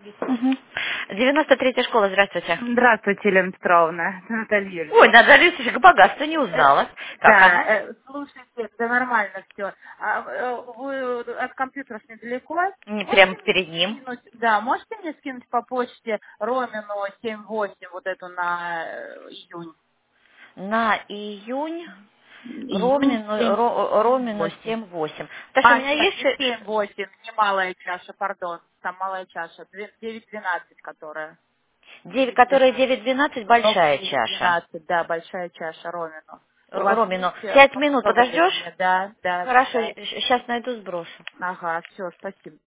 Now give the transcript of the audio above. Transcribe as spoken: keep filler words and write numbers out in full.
Мгм. девяносто третья школа, здравствуйте. Здравствуйте, Елена Петровна, это Наталья Ой, Юрьевна. Наталья Алексеевна, богатство не Э, узнала. Как Да, оно? э, слушайте, да нормально все. Вы от компьютеров недалеко? Не Можете прям мне перед ним. скинуть, да, можете мне скинуть по почте Ромину семь восемь вот эту на э, июнь? На июнь Июнь Ромину, семь Ро- Ромину восемь. семь восемь. Потому что у А, меня нет, есть... не ше- семь восемь, не малая чаша, пардон, там малая чаша, девять двенадцать, которая. девять, девять которая двенадцать. девять двенадцать, Новая большая девять чаша. двенадцать, да, большая чаша Ромину. У Р- вас Ромину. есть э, Пять минут попробовали подождешь? мне? Да, да, Хорошо, да. сейчас найду, сброшу. Ага, все, спасибо.